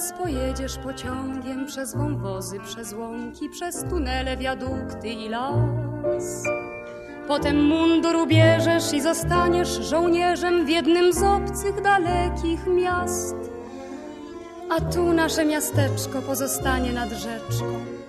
raz pojedziesz pociągiem przez wąwozy, przez łąki, przez tunele, wiadukty i las. Potem mundur ubierzesz i zostaniesz żołnierzem w jednym z obcych, dalekich miast. A tu nasze miasteczko pozostanie nad rzeczką.